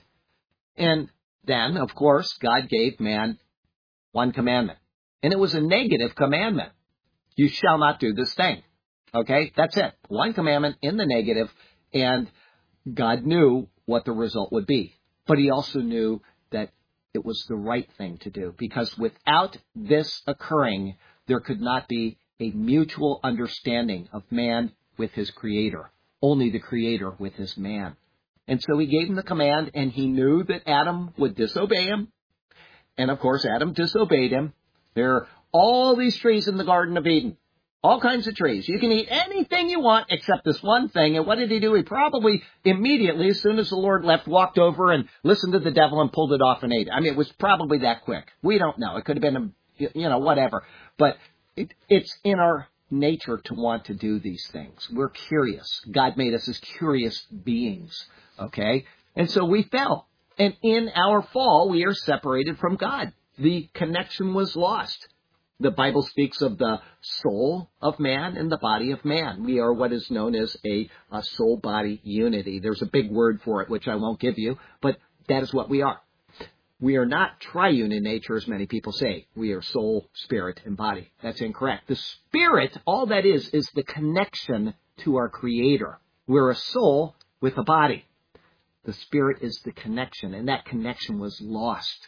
And then, of course, God gave man one commandment. And it was a negative commandment. You shall not do this thing. Okay, that's it. One commandment in the negative, and God knew what the result would be. But he also knew that it was the right thing to do, because without this occurring, there could not be a mutual understanding of man with his Creator, only the Creator with his man. And so he gave him the command, and he knew that Adam would disobey him. And of course, Adam disobeyed him. There are all these trees in the Garden of Eden. All kinds of trees. You can eat anything you want except this one thing. And what did he do? He probably immediately, as soon as the Lord left, walked over and listened to the devil and pulled it off and ate it. I mean, it was probably that quick. We don't know. It could have been, a, you know, whatever. But it, it's in our nature to want to do these things. We're curious. God made us as curious beings. Okay? And so we fell. And in our fall, we are separated from God. The connection was lost. The Bible speaks of the soul of man and the body of man. We are what is known as a, a soul-body unity. There's a big word for it, which I won't give you, but that is what we are. We are not triune in nature, as many people say. We are soul, spirit, and body. That's incorrect. The spirit, all that is, is the connection to our Creator. We're a soul with a body. The spirit is the connection, and that connection was lost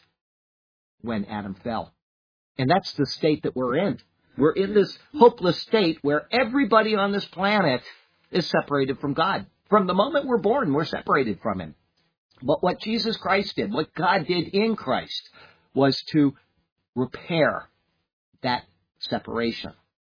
when Adam fell. And that's the state that we're in. We're in this hopeless state where everybody on this planet is separated from God. From the moment we're born, we're separated from Him. But what Jesus Christ did, what God did in Christ, was to repair that separation.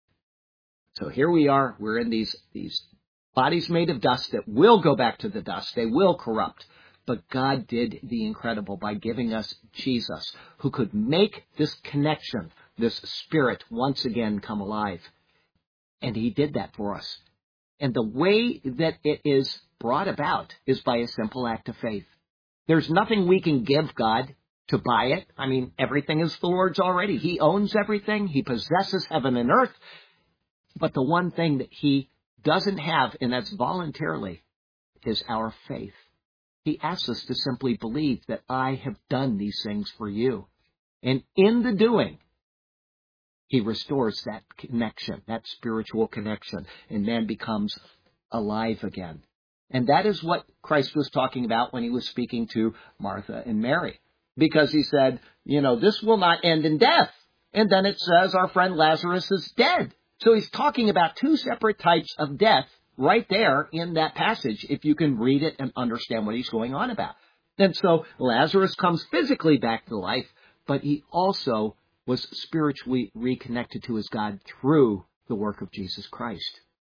So here we are. We're in these, these bodies made of dust that will go back to the dust. They will corrupt. But God did the incredible by giving us Jesus, who could make this connection, this spirit, once again come alive. And He did that for us. And the way that it is brought about is by a simple act of faith. There's nothing we can give God to buy it. I mean, everything is the Lord's already. He owns everything. He possesses heaven and earth. But the one thing that He doesn't have, and that's voluntarily, is our faith. He asks us to simply believe that I have done these things for you. And in the doing, he restores that connection, that spiritual connection, and man becomes alive again. And that is what Christ was talking about when he was speaking to Martha and Mary. Because he said, you know, this will not end in death. And then it says our friend Lazarus is dead. So he's talking about two separate types of death right there in that passage, if you can read it and understand what he's going on about. And so Lazarus comes physically back to life, but he also was spiritually reconnected to his God through the work of Jesus Christ.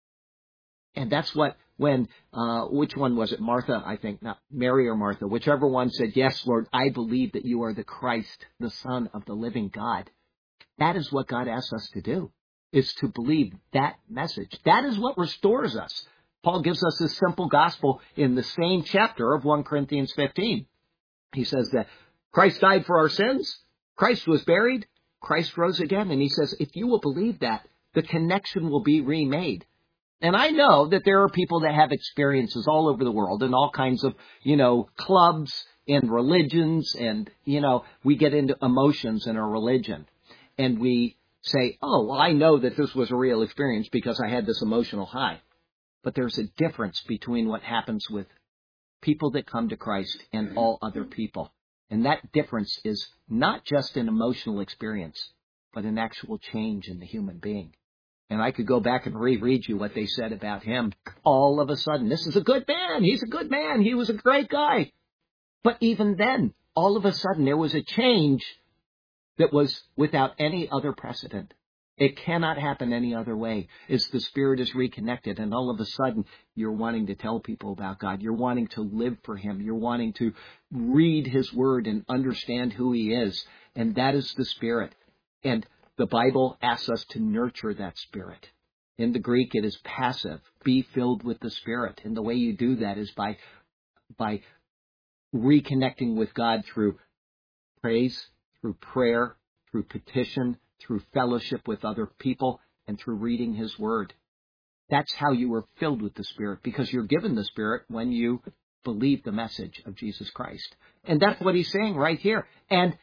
And that's what, when, uh, which one was it? Martha, I think, not Mary or Martha, whichever one said, yes, Lord, I believe that you are the Christ, the Son of the living God. That is what God asks us to do, is to believe that message. That is what restores us. Paul gives us this simple gospel in the same chapter of First Corinthians fifteen. He says that Christ died for our sins, Christ was buried, Christ rose again. And he says, if you will believe that, the connection will be remade. And I know that there are people that have experiences all over the world in all kinds of, you know, clubs and religions. And, you know, we get into emotions in our religion. And we say, oh, well, I know that this was a real experience because I had this emotional high. But there's a difference between what happens with people that come to Christ and all other people. And that difference is not just an emotional experience, but an actual change in the human being. And I could go back and reread you what they said about him. All of a sudden, this is a good man. He's a good man. He was a great guy. But even then, all of a sudden, there was a change that was without any other precedent. It cannot happen any other way. It's the Spirit is reconnected, and all of a sudden, you're wanting to tell people about God. You're wanting to live for him. You're wanting to read his word and understand who he is. And that is the Spirit. And the Bible asks us to nurture that Spirit. In the Greek, it is passive. Be filled with the Spirit. And the way you do that is by, by reconnecting with God through praise, through prayer, through petition, through fellowship with other people, and through reading his word. That's how you are filled with the Spirit, because you're given the Spirit when you believe the message of Jesus Christ. And that's what he's saying right here. And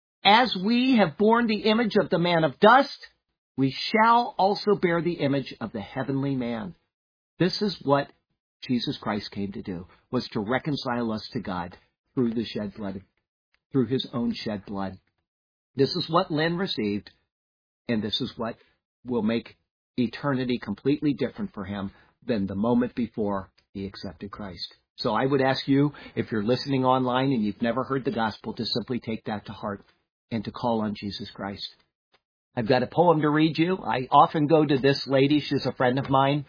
as we have borne the image of the man of dust, we shall also bear the image of the heavenly man. This is what Jesus Christ came to do, was to reconcile us to God through the shed blood, through his own shed blood. This is what Lynn received, and this is what will make eternity completely different for him than the moment before he accepted Christ. So I would ask you, if you're listening online and you've never heard the gospel, to simply take that to heart and to call on Jesus Christ. I've got a poem to read you. I often go to this lady. She's a friend of mine.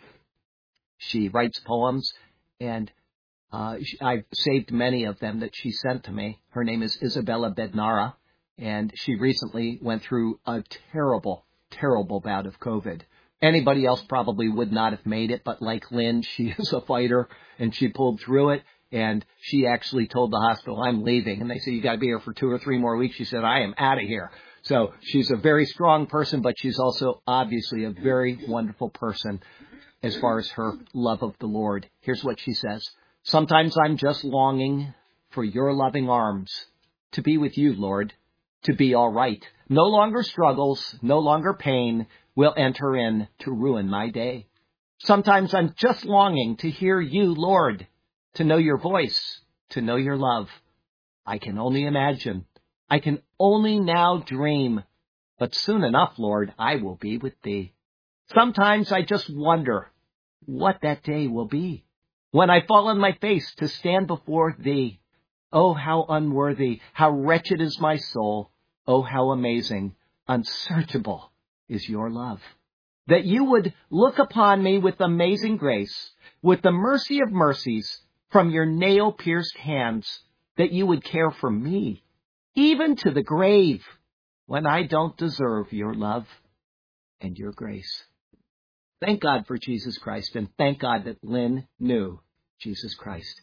She writes poems, and uh, I've saved many of them that she sent to me. Her name is Isabella Bednara, and she recently went through a terrible, terrible bout of COVID. Anybody else probably would not have made it, but like Lynn, she is a fighter, and she pulled through it. And she actually told the hospital, I'm leaving. And they said, you got to be here for two or three more weeks. She said, I am out of here. So she's a very strong person, but she's also obviously a very wonderful person as far as her love of the Lord. Here's what she says. Sometimes I'm just longing for your loving arms to be with you, Lord, to be all right. No longer struggles, no longer pain will enter in to ruin my day. Sometimes I'm just longing to hear you, Lord, to know your voice, to know your love. I can only imagine. I can only now dream. But soon enough, Lord, I will be with thee. Sometimes I just wonder what that day will be, when I fall on my face to stand before thee. Oh, how unworthy, how wretched is my soul. Oh, how amazing, unsearchable is your love. That you would look upon me with amazing grace, with the mercy of mercies, from your nail-pierced hands, that you would care for me, even to the grave, when I don't deserve your love and your grace. Thank God for Jesus Christ, and thank God that Lynn knew Jesus Christ.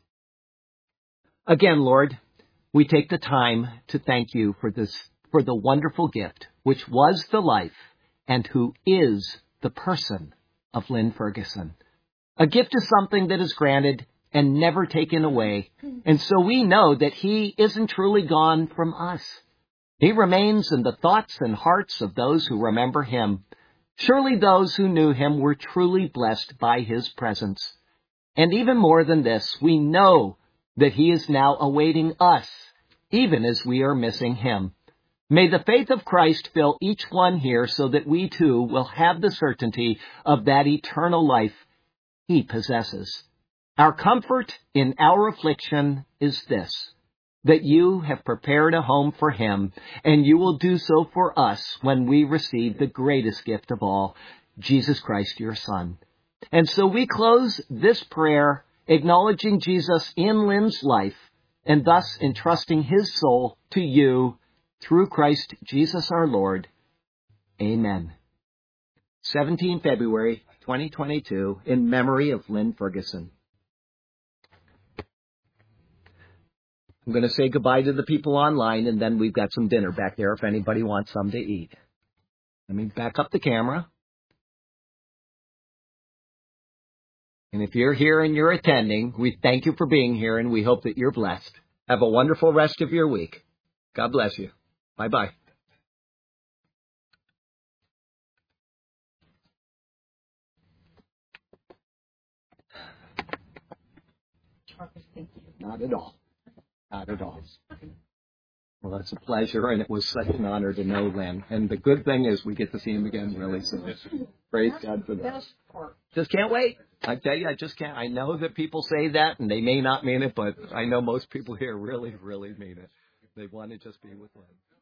Again, Lord, we take the time to thank you for this, for the wonderful gift, which was the life and who is the person of Lynn Ferguson. A gift is something that is granted and never taken away. And so we know that he isn't truly gone from us. He remains in the thoughts and hearts of those who remember him. Surely those who knew him were truly blessed by his presence. And even more than this, we know that he is now awaiting us, even as we are missing him. May the faith of Christ fill each one here so that we too will have the certainty of that eternal life he possesses. Our comfort in our affliction is this, that you have prepared a home for him, and you will do so for us when we receive the greatest gift of all, Jesus Christ, your Son. And so we close this prayer acknowledging Jesus in Lynn's life, and thus entrusting his soul to you through Christ Jesus our Lord. Amen. seventeenth of February, twenty twenty-two, in memory of Lynn Ferguson. I'm going to say goodbye to the people online, and then we've got some dinner back there if anybody wants some to eat. Let me back up the camera. And if you're here and you're attending, we thank you for being here, and we hope that you're blessed. Have a wonderful rest of your week. God bless you. Bye-bye. Thank you. Not at all. Not at all. Well, it's a pleasure, and it was such an honor to know Lynn. And the good thing is we get to see him again really soon. Praise God for that. Best part. Just can't wait. I tell you, I just can't. I know that people say that, and they may not mean it, but I know most people here really, really mean it. They want to just be with Lynn.